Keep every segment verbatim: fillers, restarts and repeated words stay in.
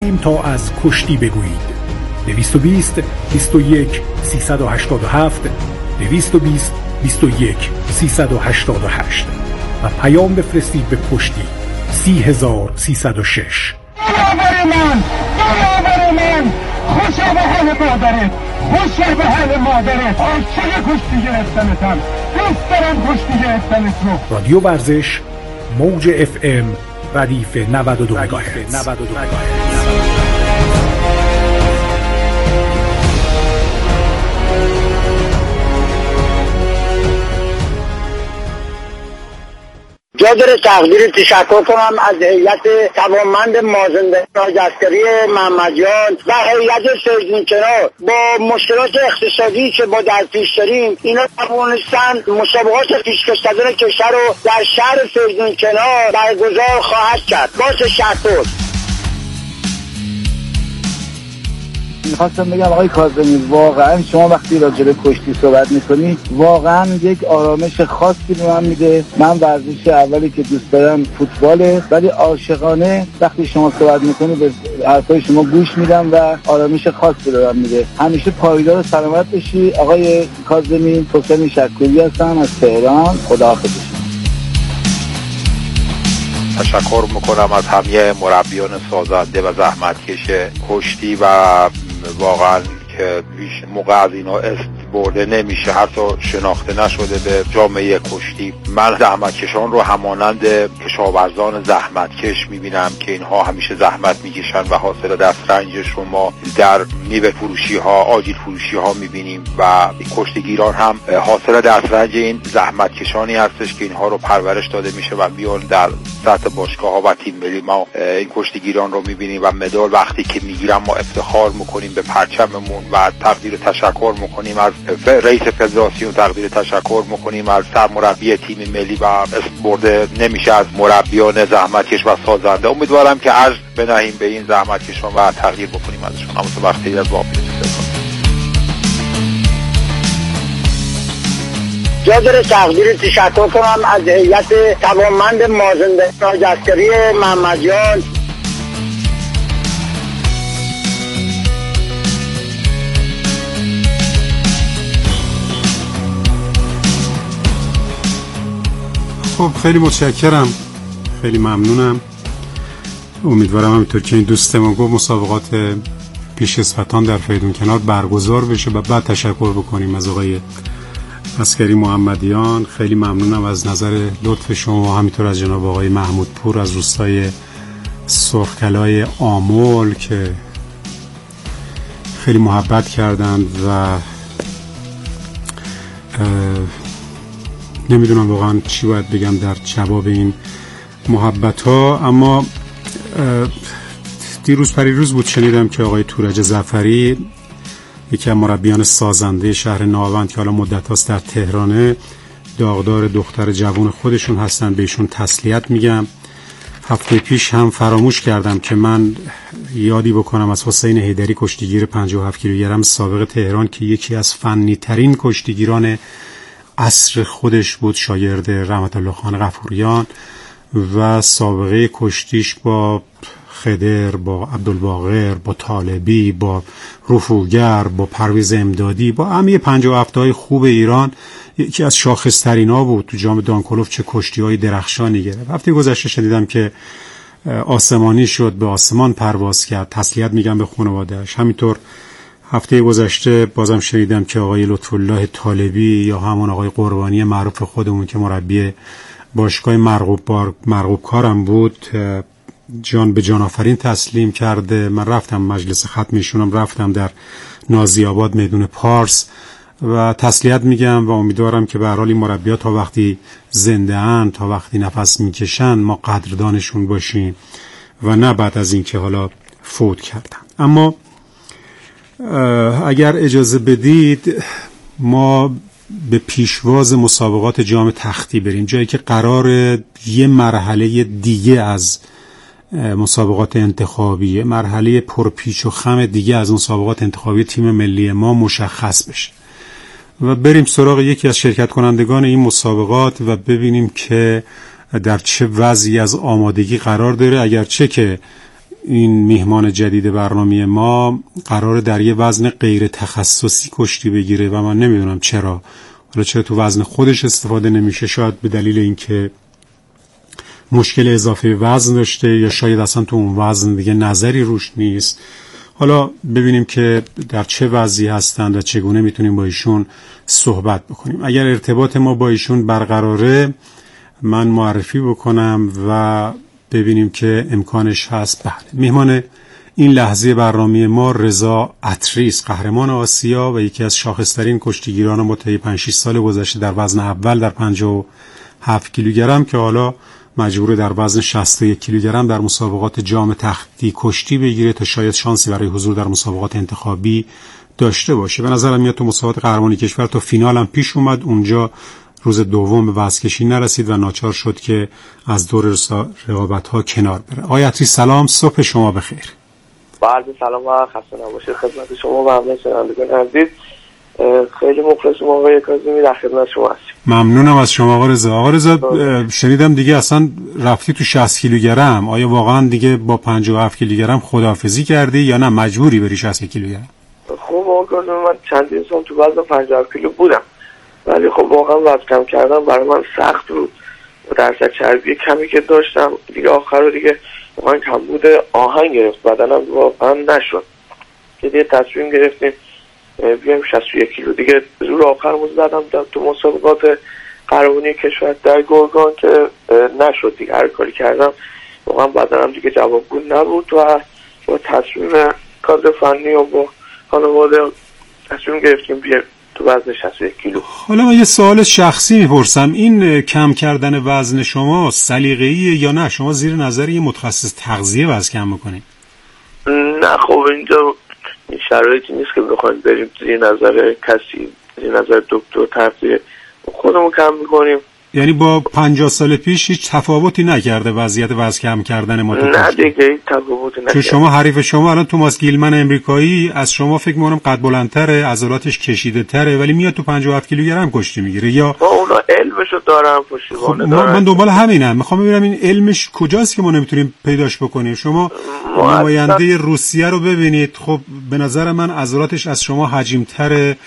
تا از کشتی بگویید. دویست و بیست بیست و یک سیصد و هشتاد و هفت دویست و بیست بیست و یک سیصد و هشتاد و هشت و پیام بفرستید به پشتی سی هزار سیصد و شش. برابر من برابر من خوشا به حال مادرت خوشا به حال مادرت عاشق کشتی گرفتنتم دوست دارم کشتی گرفتنت رو. رادیو ورزش موج اف ام ردیف نود و دو مگاهرتز. جا داره تقدیر تشکر کنم از هیئت توانمند مازندران راجعسکری محمدیان و هیئت فریدونکنار. با مشکلات اقتصادی که با در پیش داریم اینا توانستن مسابقات پیشکشوندگان کشور رو در شهر فریدونکنار برگزار خواهد کرد. با تشکر. میخواستم بگم آقای کاظمی، واقعا شما وقتی راجع به کشتی صحبت میکنی واقعا یک آرامش خاصی به من میده. من ورزش اولی که دوست دارم فوتباله، ولی عاشقانه وقتی شما صحبت میکنی به حرفای شما گوش میدم و آرامش خاصی به من میده. همیشه پایدار و سلامت باشی آقای کاظمی. حسین شکوری هستم از تهران. خداحافظ. تشکر میکنم از همه مربیان سازنده و زحمتکش کشتی و واقعا که هیچ موقع از اینا است برده نمیشه، حتی شناخته نشده به جامعه کشتی. من زحمتکشان رو همانند کشاورزان زحمتکش میبینم که اینها همیشه زحمت میکشن و حاصل دسترنجش رو ما در میوه فروشی ها، آجیل فروشی ها میبینیم و کشتیگیران هم حاصل دسترنج این زحمتکشانی هستش که اینها رو پرورش داده میشه و بیان در سطح باشگاه ها و تیم ملی ما این کشتیگیران رو میبینیم و مدال وقتی که میگیرن ما افتخار میکنیم به پرچممون و تقدیر تشکر میکنیم از رئیس فدراسیون، تقدیر تشکر میکنیم از سرمربی تیم ملی و اسم برده نمیشه از مربیان زحمتکش و سازنده. امیدوارم که عرض بنهیم به این زحمتکشان و تقدیر بکنیم ازشون. اما تو وقتی از واقعیت جا داره تقدیر تشکر کنم از هیئت توانمند مازندران راجعسکری محمدیان. خب خیلی متشکرم، خیلی ممنونم. امیدوارم همینطور که این دوستمون گفت مسابقات پیشکسوتان در فریدونکنار برگزار بشه و بعد تشکر بکنیم از آقای عسکری محمدیان. خیلی ممنونم از نظر لطف شما و همینطور از جناب آقای محمود پور از روستای سرخکلای آمل که خیلی محبت کردند و نمیدونم واقعا چی باید بگم در جواب این محبت ها. اما دیروز پریروز بود شنیدم که آقای تورج ظفری، یکی از مربیان سازنده شهر ناوند که حالا مدت هاست در تهرانه، داغدار دختر جوان خودشون هستن، بهشون تسلیت میگم. هفته پیش هم فراموش کردم که من یادی بکنم از حسین حیدری، کشتیگیر پنجاه و هفت کیلوگرم سابق تهران که یکی از فنی ترین کشتیگیران عصر خودش بود، شاگرد رحمت الله خان غفوریان و سابقه کشتیش با خدر، با عبدالباقر، با طالبی، با رفوگر، با پرویز امدادی، با همه پنجاه و هفت های خوب ایران یکی از شاخصترین ها بود. تو جام دانکولوف چه کشتی های درخشانی گرفت. هفته گذشته شنیدم که آسمانی شد، به آسمان پرواز کرد. تسلیت میگم به خانواده‌اش. همینطور هفته گذشته بازم شنیدم که آقای لطفالله طالبی یا همون آقای قربانی معروف خودمون که مربی باشگاه مرغوب بار مرغوب کارم بود جان به جان آفرین تسلیم کرده. من رفتم مجلس ختمیشونم، رفتم در نازی آباد میدون پارس و تسلیت میگم و امیدوارم که به هر حال این مربیات تا وقتی زنده اند، تا وقتی نفس میکشن ما قدردانشون باشیم و نه بعد از این که حالا فوت کردن. اما اگر اجازه بدید ما به پیشواز مسابقات جام تختی بریم، جایی که قرار یه مرحله دیگه از مسابقات انتخابی، مرحله پرپیچ و خم دیگه از مسابقات انتخابی تیم ملی ما مشخص بشه و بریم سراغ یکی از شرکت کنندگان این مسابقات و ببینیم که در چه وضعی از آمادگی قرار داره. اگرچه که این میهمان جدید برنامه ما قراره در یه وزن غیر تخصصی کشتی بگیره و من نمیدونم چرا. حالا چرا تو وزن خودش استفاده نمیشه؟ شاید به دلیل اینکه مشکل اضافه وزن داشته یا شاید اصلا تو اون وزن دیگه نظری روش نیست. حالا ببینیم که در چه وضعی هستند و چگونه میتونیم با ایشون صحبت بکنیم. اگر ارتباط ما با ایشون برقراره من معرفی بکنم و ببینیم که امکانش هست. بله، میهمان این لحظه برنامه ما رضا عطری است، قهرمان آسیا و یکی از شاخص‌ترین کشتیگیران ما طی پنج شش سال گذشته در وزن اول در پنجاه و هفت کیلوگرم که حالا مجبور در وزن شصت و یک کیلوگرم در مسابقات جام تختی کشتی بگیره تا شاید شانسی برای حضور در مسابقات انتخابی داشته باشه. به نظرم میاد تو مسابقات قهرمانی کشور تا فینال هم پیش اومد، اونجا روز دوم به وزن‌کشی نرسید و ناچار شد که از دور رقابت‌ها کنار بره. آقای عطری سلام، صبح شما بخیر. با عرض سلام و خسته نباشید خدمت شما و همه شنوندگان عزیز. خیلی مخلصم آقای کاظمی، در خدمت شما هستم. ممنونم از شما آقا رضا. آقا رضا شنیدم دیگه اصلا رفتی تو شصت کیلوگرم. آیا واقعا دیگه با پنجاه و هفت کیلوگرم خداحافظی کردی یا نه مجبوری بری شصت کیلوگرم؟ خب آقا کاظمی من چندین سال تو وزن پنجاه و هفت کیلو بودم، ولی خب واقعا وزن کم کردم برای من سخت بود. درصد چربی کمی که داشتم دیگه آخر رو دیگه واقعا کمبود آهن گرفت، بدنم واقعا نشد که دیگه تصمیم گرفتیم بیایم شصت و یک کیلو دیگه زور آخرمون زدم تو مسابقات قهرمانی کشور در گرگان که نشد دیگه. هر کاری کردم واقعا بدنم دیگه جوابگو نبود و با تصمیم کادر فنی و با خانواده تصمیم گرفتیم بیایم تو وزن شصت و یک کیلو. حالا من یه سوال شخصی میپرسم، این کم کردن وزن شما سلیقه‌ایه یا نه شما زیر نظر یه متخصص تغذیه وزن کم میکنین؟ نه خب اینجا این شرایطی نیست که بخوایم بریم زیر نظر کسی، زیر نظر دکتر تغذیه، خودمون کم میکنیم. یعنی با پنجاه سال پیش هیچ تفاوتی نکرده وضعیت وزن کم کردن ما؟ نه دیگه هیچ تفاوتی نکرده. چون شما حریف شما الان توماس گیلمن امریکایی از شما فکر می‌کنم قد بلندتره، عضلاتش کشیده تره، ولی میاد تو پنجاه و هفت کیلوگرم کشتی میگیره. یا با اونا علمشو دارم، پشتیبانی خب دارم. من دنبال همینم، میخوام ببینم این علمش کجاست که ما نمیتونیم پیداش بکنیم. شما نماینده روسیه رو ببینید، خب به نظر من عضلاتش از شما حجیم‌تره،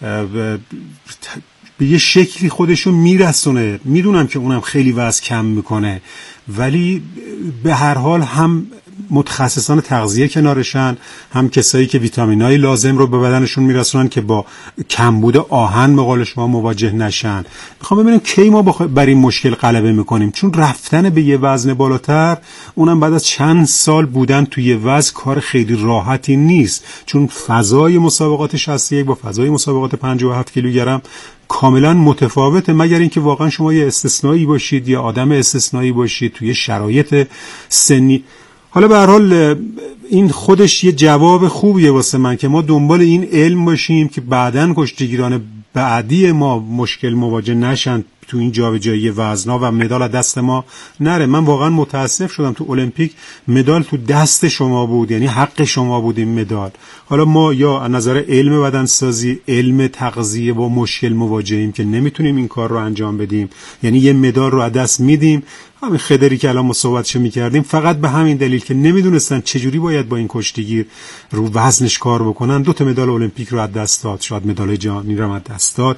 به یه شکلی خودشو میرسونه. میدونم که اونم خیلی وزن کم میکنه، ولی به هر حال هم متخصصان تغذیه کنارشن، هم کسایی که ویتامینای لازم رو به بدنشون میرسونن که با کمبود آهن به قول شما مواجه نشن. میخوام ببینم کی ما بر این مشکل غلبه میکنیم، چون رفتن به یه وزن بالاتر اونم بعد از چند سال بودن توی یه وزن کار خیلی راحتی نیست، چون فضای مسابقات شصت و یک با فضای مسابقات پنجاه و هفت کیلوگرم کاملا متفاوته، مگر اینکه واقعا شما یه استثنایی باشید یا آدم استثنایی باشید توی شرایط سنی. حالا به هر حال این خودش یه جواب خوبیه واسه من که ما دنبال این علم باشیم که بعداً کشتیگیران بعدی ما مشکل مواجه نشن تو این جابجایی وزنا و مدال از دست ما نره. من واقعا متاسف شدم تو المپیک مدال تو دست شما بود، یعنی حق شما بود این مدال. حالا ما یا از نظر علم بدنسازی، علم تغذیه با مشکل مواجهیم که نمیتونیم این کار رو انجام بدیم، یعنی یه مدال رو از دست میدیم. همین خدری که الان ما صحبتش میکردیم فقط به همین دلیل که نمیدونستن چجوری باید با این کشتیگیر رو وزنش کار بکنن دو تا مدال المپیک رو از دست داد، شاید مدال جهانی رو از دست داد.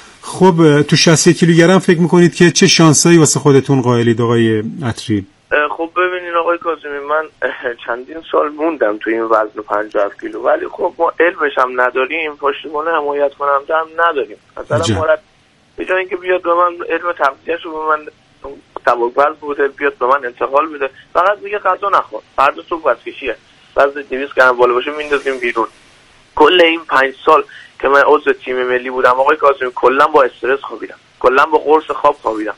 خب تو شصت و یک کیلوگرم فکر میکنید که چه شانسایی واسه خودتون قائلید آقای عطری؟ خب ببینین آقای کاظمی، من چندین سال موندم تو این وزن پنجاه و هفت کیلو، ولی خب ما علمش هم نداریم، پشتیبان حمایت کننده هم نداریم. مثلا مرد به جای اینکه بیاد به من علم تغذیه‌شو به من تبوک‌وزن بوده بیاد به من انتقال بده، فقط میگه غذا نخور، فردا صبح ورزشیه، وزن دویست گرم بالا باشه میندازیم بیرون. کل این پنج سال که من عضو تیم ملی بودم آقای کاظمی کلا با استرس خوابیدم، کلا با قرص خواب خوابیدم،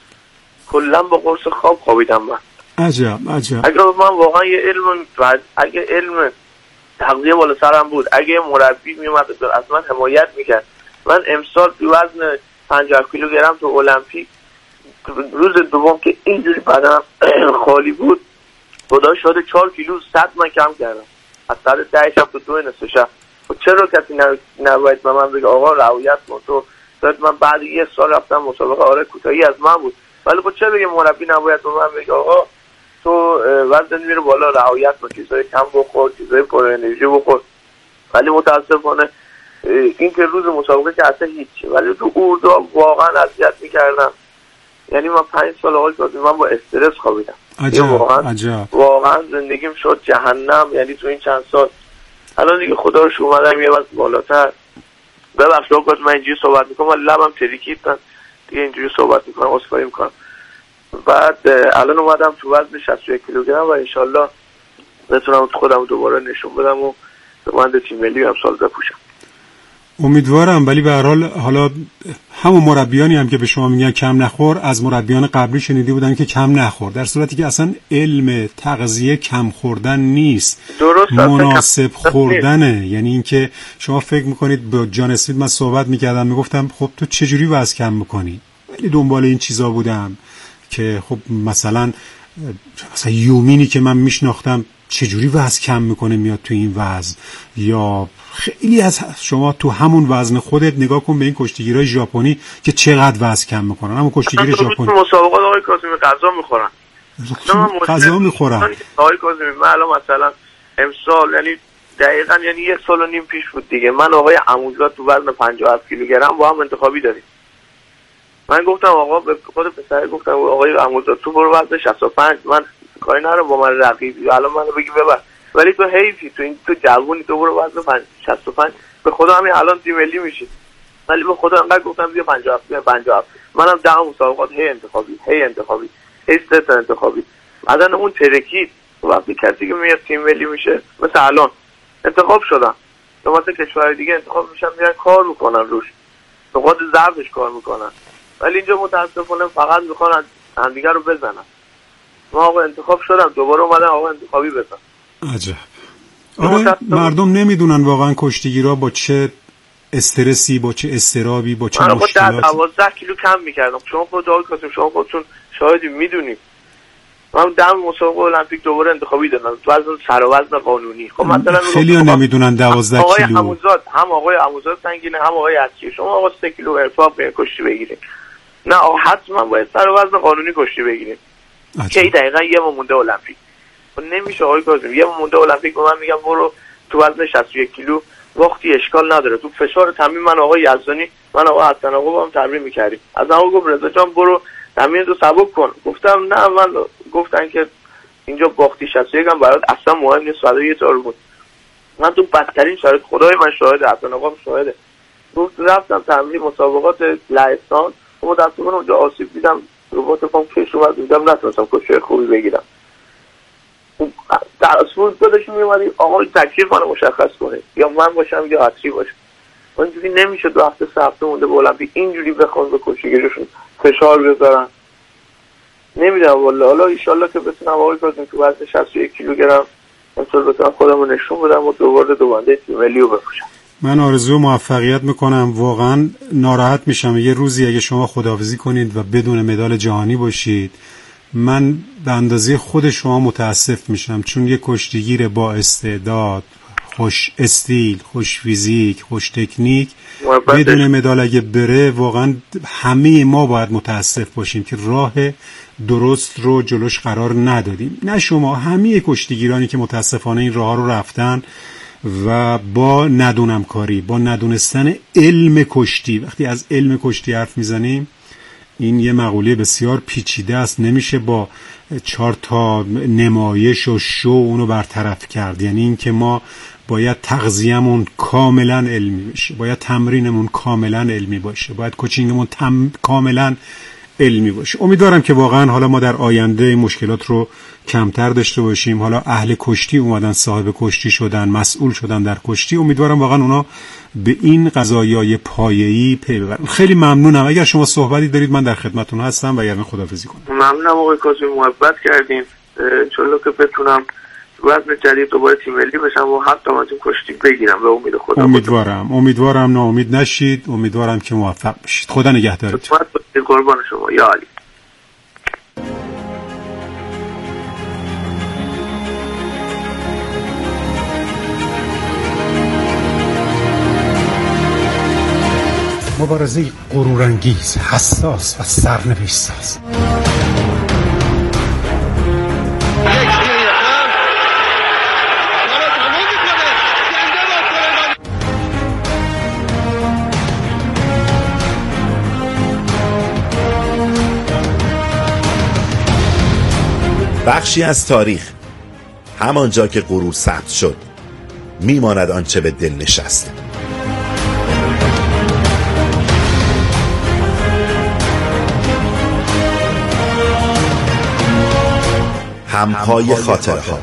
کلا با قرص خواب خوابیدم من. عجب عجب. اگه من واقعا یه علم بعد اگه علم تغذیه بالا سرم بود، اگه مربی میومد از من حمایت میکرد، من امسال تو وزن پنجاه کیلوگرم تو المپیک روز دوم که اینجوری بدنم خالی بود خدا شده چهار کیلو صد من کم کردم از ساعت ده شب تا دو نصف شب. چرا کسی نباید به من بگه آقا رعایت کن؟ تو من بعد یه سال رفتم مسابقه، آره کوتاهی از من بود، ولی خب چرا بگه مربی نباید به من بگه آقا تو وزن میره بالا، رعایت کن، چیزای کم بخور، چیزای پر انرژی بخور. ولی متاسفانه این که روز مسابقه که اصلا هیچ، ولی تو اردو واقعا اذیت میکردم. یعنی من پنج سال آقای کاظمی من با استرس خوابیدم. عجب واقعا عجب واقعا زندگیم شد جهنم. یعنی تو این چند سال الان دیگه خدا رو شکر اومدم یه وقت بالاتر. ببخشید آقا من اینجوری صحبت میکنم، من لبم تریکید، من دیگه اینجوری صحبت میکنم، عذرخواهی میکنم. بعد الان اومدم تو وزن شصت و یک کیلوگرم و انشالله بتونم خودم دوباره نشون بدم و من تیم ملی هم سال بپوشم. امیدوارم. ولی به هر حال حالا همون مربیانی هم که به شما میگن کم نخور، از مربیان قبلی شنیده بودن که کم نخور، در صورتی که اصلا علم تغذیه کم خوردن نیست، درست مناسب خوردنه. یعنی اینکه شما فکر میکنید با جان اسمیت من صحبت میکردم میگفتم خب تو چجوری وزن کم میکنی؟ ولی دنبال این چیزا بودم که خب مثلا مثلا یومینی که من میشناختم چجوری وزن کم میکنه میاد تو این وزن، یا خیلی از شما تو همون وزن خودت نگاه کن به این کشتیگیرای ژاپنی که چقدر وزن کم میکنن. همون کشتیگیر ژاپنی مسابقات آقای کاظمی غذا میخورن، غذا میخورن آقای کاظمی. من الان مثلا امسال یعنی دقیقاً یعنی یک سال و نیم پیش بود دیگه، من آقای عموزاد تو وزن پنجاه و هفت کیلوگرم با هم انتخابی داریم. من گفتم آقا به خود پسر گفتم آقای عموزاد تو برو وزن شصت و پنج، من کاری ندارم با من رقیبی، الان منو بگی ببر، ولی تو حیفی، تو این تو جوونی، تو برو وزن شصت و پنج، به خدا همین الان تیم ملی میشی. ولی به خدا انقدر گفتم بیا پنجاه و هفت پنجاه و هفت، منم ده مسابقات هی انتخابی هی انتخابی هی سه انتخابی. بعدن اون ترکید وقتی کسی که میاد تیم ملی میشه، مثل الان انتخاب شدن، مثلا کشور دیگه انتخاب میشن میرن کار میکنن روش، نقاط ضعفش کار میکنن. ولی اینجا متاسفانه فقط میخوان همدیگه رو بزنن. ما آقا انتخاب شدم دوباره اومدن آقا انتخابی بزن. عجب. آره مردم نمیدونن واقعا کشتیگیرا با چه استرسی، با چه استرابی، با چه مشکلاتی. من دوازده کیلو کم میکردم. شما خود آقای کاظمی شما خودتون شاهدی، میدونید من دم مسابقه المپیک دوباره انتخابی دادم وزن سر و وزن قانونی. خب مثلا خیلی نمیدونن دوازده کیلو. آقای عموزاد هم آقای عموزاد سنگینه هم آقای عطیه، شما آقا سه کیلو ارفاق به کشتی بگیرید، نه حتما باید سر و وزن قانونی کشتی بگیرید که دقیقاً یه ما مونده المپیک. نمیشه آقای کاظمی یه ما مونده المپیک به من میگم برو تو وزن شصت و یک کیلو، وقتی اشکال نداره تو فشار تمرین. من آقای یزدانی من آقا حسن آقا با هم تمرین میکردیم، از آقا گفت رضا جان برو تمرین رو سبک کن. گفتم نه، من گفتن که اینجا باختی شصت و یک هم برات اصلا مهم نیست، صد و یک تا رو بود. من تو بدترین شرایط، خدای من شاهده، حسن آقا شاهده، گفت رفتم تمرین مسابقات لهستان و متأسفانه اونجا آسیب دیدم، رباط پام کش اومد، دیدم نتونستم کشتی خوبی بگیرم. در اصول دادشون میومدی آقا تکلیف منو مشخص کنه، یا من باشم یا عطری باشم. اینجوری نمیشه دو هفته سه هفته مونده به المپیک اینجوری بخوان به کشتیگیرشون فشار بذارن. نمیدونم والله. حالا ان شاءالله که بتونم آقای کاظمی تو وزن شصت و یک کیلوگرم امسال بتونم خودمو نشون بدم و دوباره دوباره تیم ملی رو بپوشم. من آرزو موفقیت میکنم. واقعا ناراحت میشم یه روزی اگه شما خداحافظی کنید و بدون مدال جهانی باشید. من به اندازه خود شما متاسف میشم، چون یه کشتیگیر با استعداد، خوش استیل، خوش فیزیک، خوش تکنیک بدون مدال اگه بره، واقعا همه ما باید متاسف باشیم که راه درست رو جلوش قرار ندادیم. نه شما، همه کشتیگیرانی که متاسفانه این راه رو رفتن و با ندونم کاری، با ندونستن علم کشتی. وقتی از علم کشتی حرف میزنیم این یه مقوله بسیار پیچیده است، نمیشه با چهار تا نمایش و شو اونو برطرف کرد. یعنی این که ما باید تغذیه‌مون کاملا علمی بشه، باید تمرینمون کاملا علمی باشه، باید کوچینگمون تم... کاملا علمی باشه. امیدوارم که واقعا حالا ما در آینده این مشکلات رو کمتر داشته باشیم. حالا اهل کشتی اومدن، صاحب کشتی شدن، مسئول شدن در کشتی. امیدوارم واقعا اونا به این قضایای پایه‌ای پی ببرن. خیلی ممنونم. اگر شما صحبتی دارید من در خدمتتون هستم و یعنی خداحافظی کنم. ممنونم آقای کاظمی، محبت کردین. ان شاءالله که بتونم وزن جدید دوباره تیم ملی بشم و حتی من تیم کشتی بگیرم به امید خدا. امیدوارم امیدوارم ناامید نشید. امیدوارم که موفق بشید. خدا نگهدارتون. قربان شما. یا علی. مبارزه غرورانگیز، حساس و سرنوشت ساز. بخشی از تاریخ، همانجا که غرور ثبت شد میماند آنچه به دل نشست. همپای خاطره ها.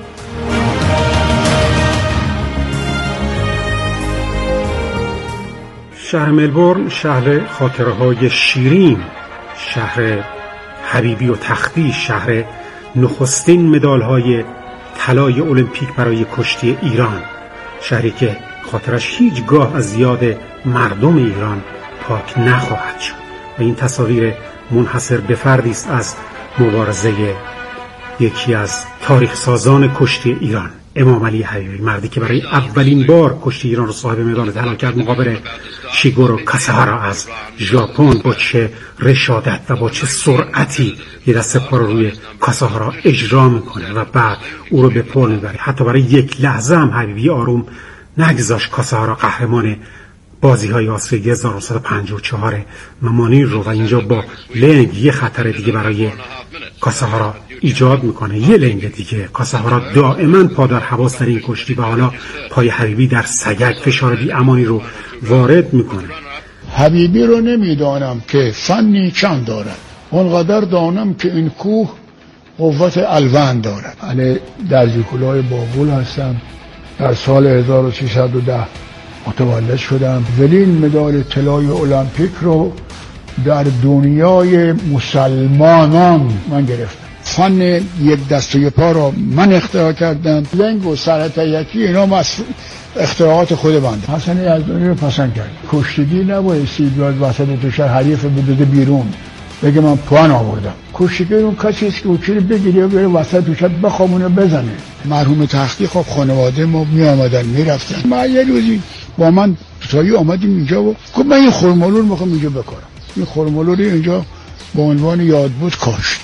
شهر ملبورن شهر خاطره های شیرین، شهر حبیبی و تختی، شهر نخستین مدال های طلای المپیک برای کشتی ایران، شهری که خاطرش هیچگاه از یاد مردم ایران پاک نخواهد شد و این تصاویر منحصر به فردی است از مبارزه یکی از تاریخ سازان کشتی ایران، امام علی حبیبی، مردی که برای اولین بار کشتی ایران رو صاحب مدال طلا کرد مقابل شیگورو کاساهارا از ژاپن. با چه رشادت و با چه سرعتی یه دست پا رو روی کاساهارا اجرا میکنه و بعد او رو به پل میبره. حتی برای یک لحظه هم حبیبی آروم نگذاشت کاساهارا قهرمان بازی های آسیایی هزار و نهصد و پنجاه و چهار ممانی رو و اینجا با لنگ یه خطر دیگه برای کاساهارا ایجاد میکنه. یه لنگ دیگه. کاساهارا دائما پادر حواس در این کشتی و حالا پای حبیبی در سگک فشار بی امانی رو وارد میکنه. حبیبی رو نمیدانم که فنی چند دارد، اونقدر دانم که این کوه قوت الوند دارد. علی درجیکولای بابول هستم، در سال هزار و سیصد و ده متولد شدم. اولین مدال طلای المپیک رو در دنیای مسلمانان من گرفتم. فن یک دست و یک پا رو من اختراع کردم. لنگ و سرطه یکی اینا اختراعات خود بنده. حسن یزدانی رو پسند کرد. کشتگی نبایستی بیاد وسط تو شهر حریف بدوده بیرون بگه من پوان آوردم. کشتگی اون کسی است که اوچی رو بگیره و بره وسط تو شهر بخوامونه بزنه. مرحوم تختی خب خانواده ما می آمدن می رفتن. ما یه روزی با من تایی آمدیم اینجا و گفت من این خرمالو رو میخوام اینجا بکارم. این خرمالو رو اینجا به عنوان یادبود کاشت.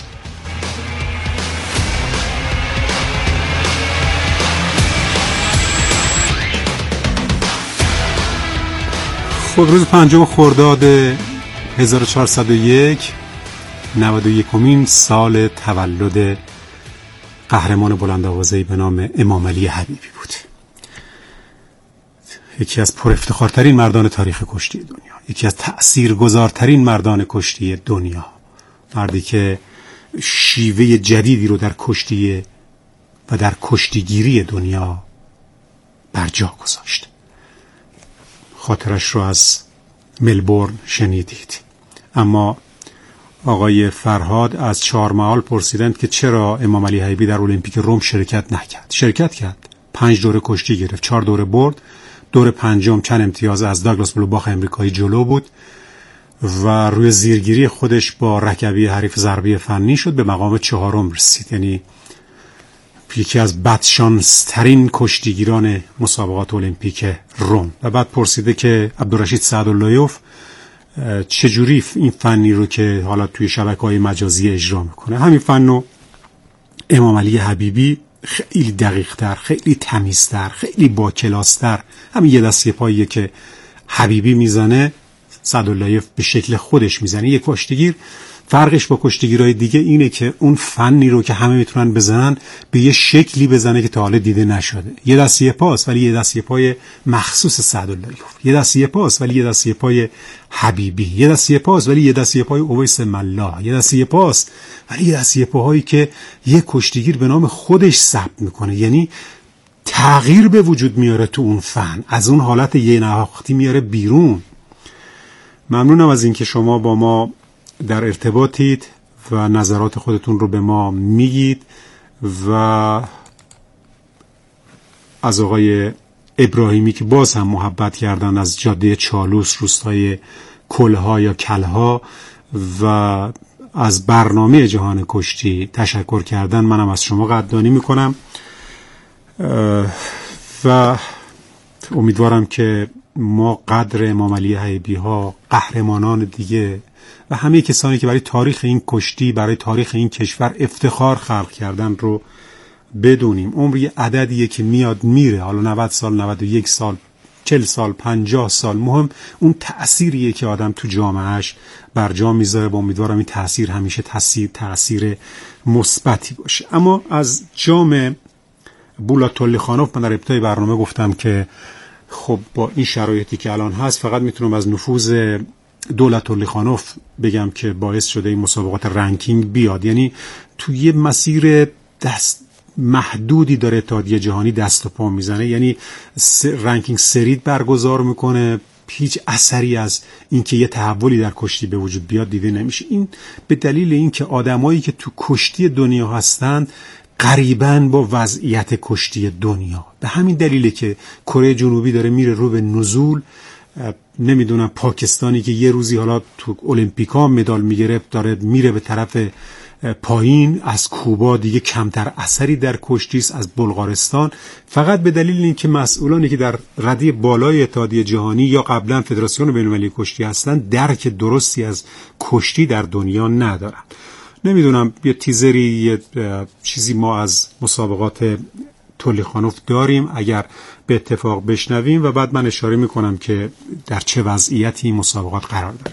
خب روز پنجم خرداد هزار و چهارصد و یک، نود و یکمین سال تولد قهرمان بلندآوازه‌ای به نام امام علی حبیبی بود. یکی از پر افتخارترین مردان تاریخ کشتی دنیا، یکی از تأثیرگذارترین مردان کشتی دنیا، مردی که شیوه جدیدی رو در کشتی و در کشتیگیری دنیا بر جا گذاشت. خاطرش رو از ملبورن شنیدید. اما آقای فرهاد از چهارمحال پرسیدند که چرا امام علی حبیبی در المپیک روم شرکت نکرد. شرکت کرد، پنج دوره کشتی گرفت، چهار دوره برد. دور پنجم چند امتیاز از داگلاس بلوباخ امریکایی جلو بود و روی زیرگیری خودش با رکبی حریف ضربه فنی شد، به مقام چهارم رسید. یعنی یکی از بدشانسترین کشتیگیران مسابقات المپیک روم. و بعد پرسیده که عبدالرشید سعداللهیوف چجوری این فنی رو که حالا توی شبکه‌های مجازی اجرا میکنه. همین فنو امام علی حبیبی خیلی دقیق‌تر، خیلی تمیزتر، خیلی با کلاس‌تر، همین یه دسته پاییه که حبیبی میزنه سعداللهیوف به شکل خودش میزنه. یک کشتیگیر فرقش با کشتیگیرهای دیگه اینه که اون فنی رو که همه میتونن بزنن به یه شکلی بزنه که تا حالا دیده نشده. یه دسته پاس ولی یه دسته پای مخصوص سعداللهیوف، یه دسته پاس ولی یه دسته پای حبیبی، یه دسته پاس ولی یه دسته پای اویس ملا، یه دسته پاس ولی یه دسته پاهایی که یه کشتیگیر به نام خودش ثبت میکنه. یعنی تغییر به وجود میاره تو اون فن، از اون حالت یه نواختی میاره بیرون. ممنونم از اینکه شما با ما در ارتباطید و نظرات خودتون رو به ما میگید. و از آقای ابراهیمی که باز هم محبت کردن از جاده چالوس، روستای کلها یا کلها، و از برنامه جهان کشتی تشکر کردن، منم از شما قدردانی میکنم و امیدوارم که ما قدر امام علی حبیبی ها، قهرمانان دیگه و همه کسانی که برای تاریخ این کشتی، برای تاریخ این کشور افتخار خلق کردن رو بدونیم. عمر یه عددیه که میاد میره، حالا نود سال، نود و یک سال، چهل سال پنجاه سال، مهم اون تأثیریه که آدم تو جامعهش برجا میذاره. با امیدوارم این تأثیر همیشه تأثیر تأثیر مثبتی باشه. اما از جام بولات تلیخانوف من در ابتدای برنامه گفتم که خب با این شرایطی که الان هست فقط میتونم از نفوذ دولت تلیخانوف بگم که باعث شده این مسابقات رنکینگ بیاد. یعنی توی یه مسیر دست محدودی داره اتحادیه جهانی دست و پا میزنه، یعنی س... رنکینگ سرید برگزار میکنه، هیچ اثری از اینکه یه تحولی در کشتی به وجود بیاد دیده نمیشه. این به دلیل اینکه آدمایی که تو کشتی دنیا هستند قریباً با وضعیت کشتی دنیا، به همین دلیله که کره جنوبی داره میره رو به نزول. نمیدونم پاکستانی که یه روزی حالا تو المپیکا مدال میگرفت داره میره به طرف پایین. از کوبا دیگه کمتر اثری در کشتی است، از بلغارستان، فقط به دلیل اینکه مسئولانی که در رده بالای اتحادیه جهانی یا قبلا فدراسیون بین‌المللی کشتی هستن درک درستی از کشتی در دنیا ندارن. نمیدونم یه تیزری یه چیزی ما از مسابقات تلیخانوف داریم، اگر به اتفاق بشنویم و بعد من اشاره میکنم که در چه وضعیتی این مسابقات قرار داره.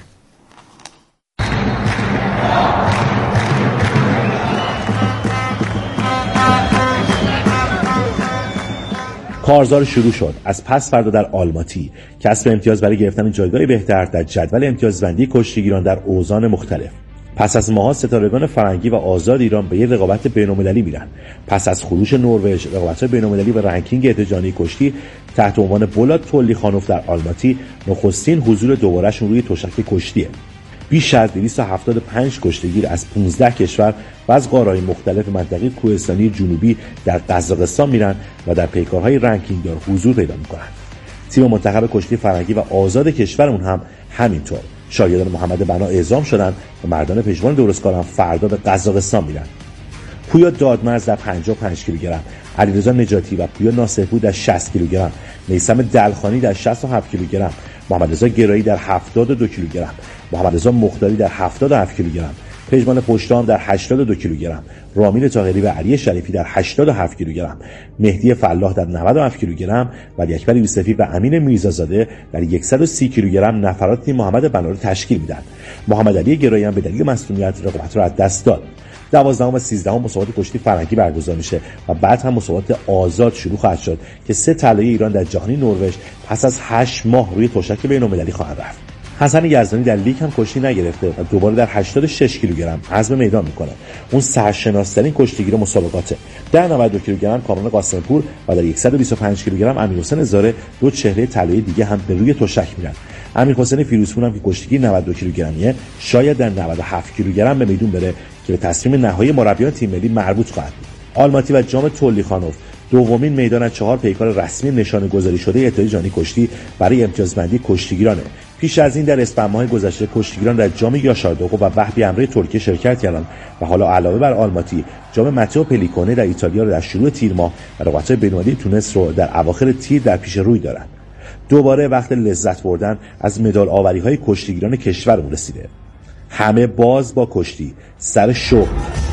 کارزار شروع شد. از پس فردا در آلماتی کسب امتیاز برای گرفتن جایگاه بهتر در جدول امتیازبندی کشتیگیران در اوزان مختلف. پس از ماها ستارگان فرنگی و آزاد ایران به یک رقابت بین‌المللی میرن. پس از خروج نروژ، رقابت‌های بین‌المللی و رنکینگ اتحادیه کشتی تحت عنوان بولات تلیخانوف در آلماتی نخستین حضور دوباره‌شون روی تشک کشتیه. بیش از دویست و هفتاد و پنج کشتیگیر از پانزده کشور و از قاره‌های مختلف منطقه کوهستانی جنوبی در قزاقستان میرن و در پیکارهای رنکینگ دار حضور پیدا میکنن. تیم منتخب کشتی فرنگی و آزاد کشورمون هم همینطور. شاگردان محمد بنا اعزام شدن و مردان پشتوان درستکاران فردا به قزاقستان میرن. پویا دادمرز در پنجاه و پنج کیلوگرم، علیرضا نجاتی و پویا ناصرپور در شصت کیلوگرم، میثم دلخانی در شصت و هفت کیلوگرم، محمد رضا گرایی در هفتاد و دو کیلوگرم، محمد رضا مختاری در هفتاد و هفت کیلوگرم، پژمان پشتام در هشتاد و دو کیلوگرم، رامین طاهری و علی شریفی در هشتاد و هفت کیلوگرم، مهدی فلاح در نود و هفت کیلوگرم و علی اکبر یوسفی و امین میرزازاده در صد و سی کیلوگرم نفرات تیم محمد بنا رو تشکیل میدن. محمد علی گرایی هم به دلیل مسئولیت رقابت رو از دست داد. دوازدهم و سیزدهم مسابقات کشتی فرنگی برگزار میشه و بعد هم مسابقات آزاد شروع خواهد شد که سه طلایه ایران در جهانی نروژ پس از هشت ماه روی تشک بین‌المللی خواهند رفت. حسن یزدانی در لیگ هم کشتی نگرفته و دوباره در هشتاد و شش کیلوگرم عزم میدان میکنه. اون سرشناس‌ترین کشتیگیر مسابقاته. در نود و دو کیلوگرم کامران قاسمپور و در صد و بیست و پنج کیلوگرم امیرحسین زاره دو چهره طلایی دیگه هم به روی تشک میرن. امیرحسین فیروزپور هم که کشتیگیر نود و دو کیلوگرمیه شاید در نود و هفت کیلوگرم به میدون بره که به تصمیم نهایی مربیان تیم ملی مربوط خواهد بود. آلماتی و جام تلیخانوف دومین میدان از چهار پیکار رسمی نشانه گذاری شده اتحادیه جهانی کشتی برای امتیازبندی کشتیگیرانه. پیش از این در اسفند ماه گذشته کشتیگیران در جام یاشاردوغو و وهبی امره ترکیه شرکت کردند و حالا علاوه بر آلماتی جام ماتئو پلیکونه در ایتالیا را در شروع تیر ماه و رقابت‌های بین‌المللی تونس رو در اواخر تیر در پیش روی دارند. دوباره وقت لذت بردن از مدال آوری‌های کشتیگیران کشورمون رسیده. همه باز با کشتی سر شوق.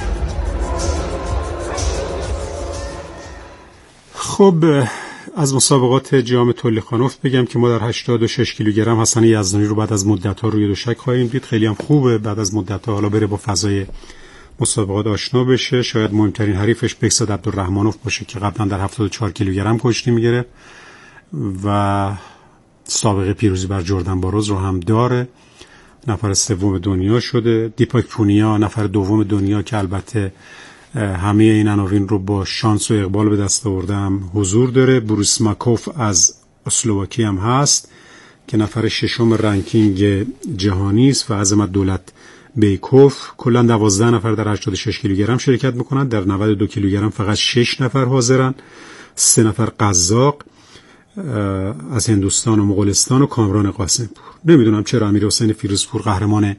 خب از مسابقات جام تلیخانوف بگم که ما در هشتاد و شش کیلوگرم حسن یزدانی رو بعد از مدت‌ها روی دوشک خواهیم دید. خیلی هم خوبه بعد از مدت‌ها حالا بره با فضای مسابقات آشنا بشه. شاید مهمترین حریفش بهزاد عبدالرحمنوف باشه که قبلا در هفتاد و چهار کیلوگرم کشتی میگیره و سابقه پیروزی بر جردن باروز رو هم داره. نفر سوم دنیا شده. دیپاک پونیا نفر دوم دنیا که البته همه این عناوین رو با شانس و اقبال به دست آوردم حضور داره. بوریس ماکوف از اسلواکی هم هست که نفر ششم رنکینگ جهانی است و عظمت دولت بیکوف. کلا دوازده نفر در هشتاد و شش کیلوگرم شرکت میکنن. در نود و دو کیلوگرم فقط شش نفر حاضرن. سه نفر قزاق از هندوستان و مغولستان و کامران قاسمپور. نمیدونم چرا امیرحسین فیروزپور قهرمان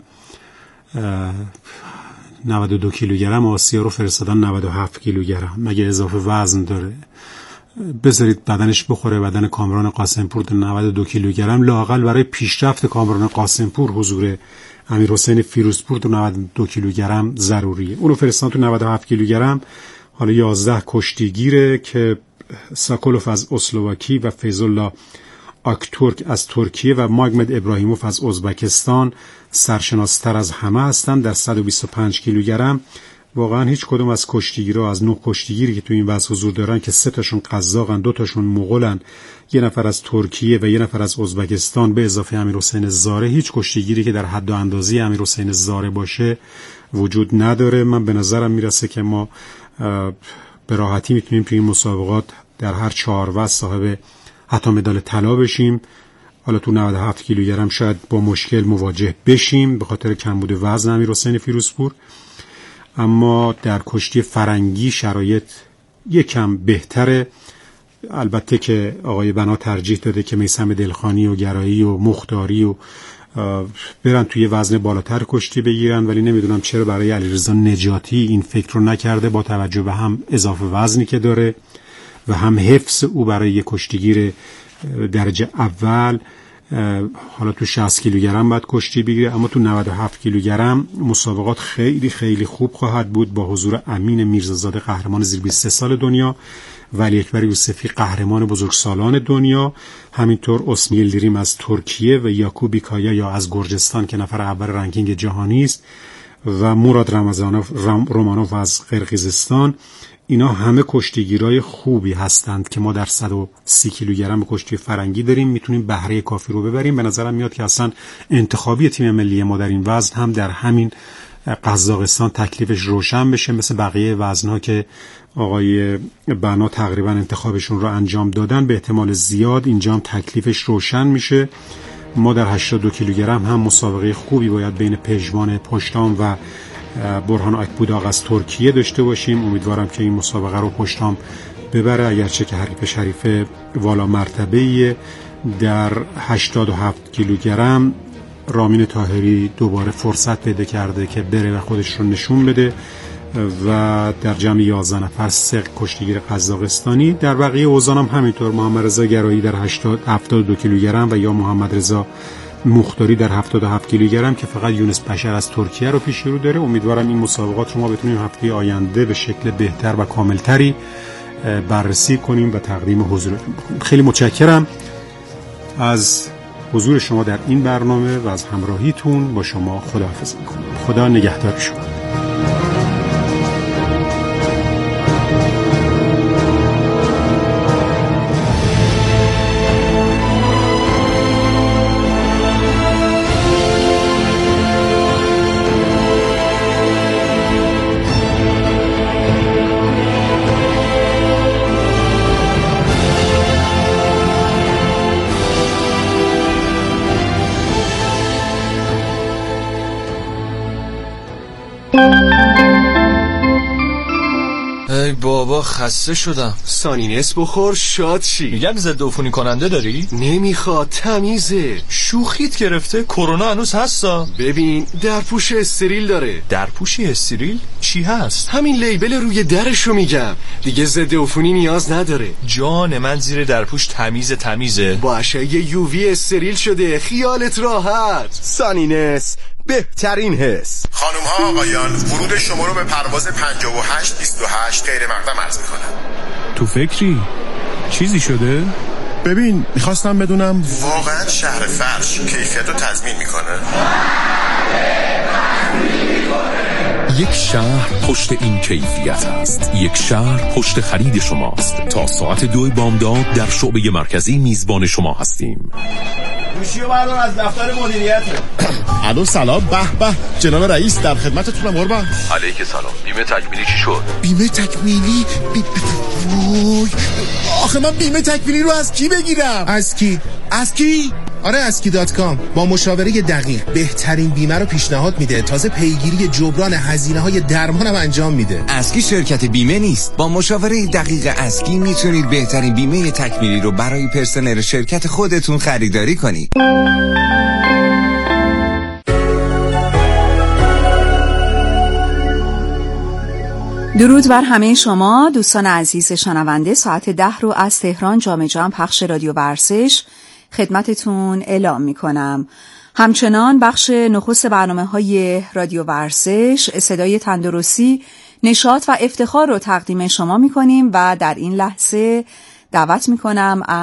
نود و دو کیلوگرم آسیا رو فرستادن نود و هفت کیلوگرم. مگه اضافه وزن داره؟ بذارید بدنش بخوره بدن کامران قاسمپور در نود و دو کیلوگرم. لااقل برای پیشرفت کامران قاسمپور حضور امیرحسین فیروزپور تو نود و دو کیلوگرم ضروریه. اونو فرستادن تو نود و هفت کیلوگرم. حالا یازده کشتیگیره که ساکولوف از اسلواکی و فیض‌الله آکتورک از ترکیه و ماگمد ابراهیموف از ازبکستان سرشناستر از همه هستند در صد و بیست و پنج کیلوگرم. واقعا هیچ کدوم از کشتیگیرها، از نه کشتیگیری که تو این وضع حضور دارن که سه تاشون قزاقن، دو تاشون مغولن، یه نفر از ترکیه و یه نفر از ازبکستان به اضافه امیرحسین زاره، هیچ کشتیگیری که در حد و اندازه امیرحسین زاره باشه وجود نداره. من به نظرم میرسه که ما به راحتی میتونیم توی این مسابقات در هر چهار وزن صاحب حتی مدال طلا بشیم. حالا تو نود و هفت کیلوگرم شاید با مشکل مواجه بشیم به خاطر کمبود وزن امیرحسین فیروزپور، اما در کشتی فرنگی شرایط یکم بهتره. البته که آقای بنا ترجیح داده که میثم دلخانی و گرایی و مختاری و برن توی وزن بالاتر کشتی بگیرن، ولی نمیدونم چرا برای علیرضا نجاتی این فکر رو نکرده با توجه به هم اضافه وزنی که داره و هم حفظ او برای یک کشتیگیر درجه اول. حالا تو شصت کیلوگرم باید کشتی بگیره، اما تو نود و هفت کیلوگرم مسابقات خیلی خیلی خوب خواهد بود با حضور امین میرزازاده قهرمان زیر بیست و سه سال دنیا، ولی اکبر یوسفی قهرمان بزرگسالان دنیا، همینطور اسمی یلدریم از ترکیه و یاکوب بیکایا یا از گرجستان که نفر اول رنکینگ جهانی است و مراد رمضانوف رومانوف از قرقیزستان. اینا همه کشتیگیرای خوبی هستند که ما در صد و سی کیلوگرم کشتی فرنگی داریم، میتونیم بهره کافی رو ببریم. به نظرم میاد که اصلا انتخابی تیم ملی ما در این وزن هم در همین قزاقستان تکلیفش روشن بشه، مثل بقیه وزن‌ها که آقای بنا تقریبا انتخابشون رو انجام دادن. به احتمال زیاد اینجا هم تکلیفش روشن میشه. ما در هشتاد و دو کیلوگرم هم مسابقه خوبی باید بین پژمان پشتام و برهان آکبوداغ از ترکیه داشته باشیم. امیدوارم که این مسابقه رو پشتام ببره، اگرچه که حریف شریف والا مرتبه‌ایه. در هشتاد و هفت کیلوگرم رامین طاهری دوباره فرصت پیدا کرده که بره و خودش رو نشون بده و در جمع یازده نفر سه کشتیگیر قزاقستانی. در بقیه اوزان هم همینطور، محمد رضا گرایی در هفتاد و دو کیلوگرم و یا محمد رضا مختاری در هفتاد و هفت کیلوگرم که فقط یونس بشر از ترکیه رو پیش رو داره. امیدوارم این مسابقات رو ما بتونیم هفته آینده به شکل بهتر و کاملتری بررسی کنیم و تقدیم حضورتون بکنیم. خیلی متشکرم از حضور شما در این برنامه و از همراهیتون با شما. خداحافظی می‌کنم. خدا نگهدار شما. ای بابا خسته شدم. سانینس بخور شاد شی. میگم ضد عفونی کننده داری؟ نمیخواد، تمیزه. شوخیت گرفته؟ کرونا هنوز هستا؟ ببین درپوش استریل داره. درپوشی استریل؟ چی هست؟ همین لیبل روی درشو میگم، دیگه ضد عفونی نیاز نداره. جان من زیر درپوش تمیز تمیزه. با اشعه یووی استریل شده، خیالت راحت. سانینس بهترین حس. خانم ها آقایان، ورود شما رو به پرواز پنجاه و هشت بیست و هشت غیر مقدم عرض میکنم. تو فکری؟ چیزی شده؟ ببین میخواستم بدونم واقعا شهر فرش کیفیت رو تضمین میکنه؟ یک شهر پشت این کیفیت است. یک شهر پشت خرید شماست. تا ساعت دو بامداد در شعبه مرکزی میزبان شما هستیم. گوشیو بردار از دفتر مدیریت. الو سلام. به به جناب رئیس در خدمتتونم قربان. علیک سلام. بیمه تکمیلی چی شد؟ بیمه تکمیلی بی... وای آخه من بیمه تکمیلی رو از کی بگیرم؟ از کی؟ از کی؟ آره اسکی دات کام با مشاوره دقیق بهترین بیمه رو پیشنهاد میده. تازه پیگیری جبران هزینه‌های درمان هم انجام میده. اسکی شرکت بیمه نیست. با مشاوره دقیق اسکی میتونید بهترین بیمه تکمیلی رو برای پرسنل شرکت خودتون خریداری کنید. درود بر همه شما دوستان عزیز شنونده. ساعت ده رو از تهران جام جم پخش رادیو ورزش خدمتتون اعلام می کنم. همچنان بخش نخست برنامه های رادیو ورزش صدای تندرستی، نشاط و افتخار رو تقدیم شما می کنیم و در این لحظه دعوت می کنم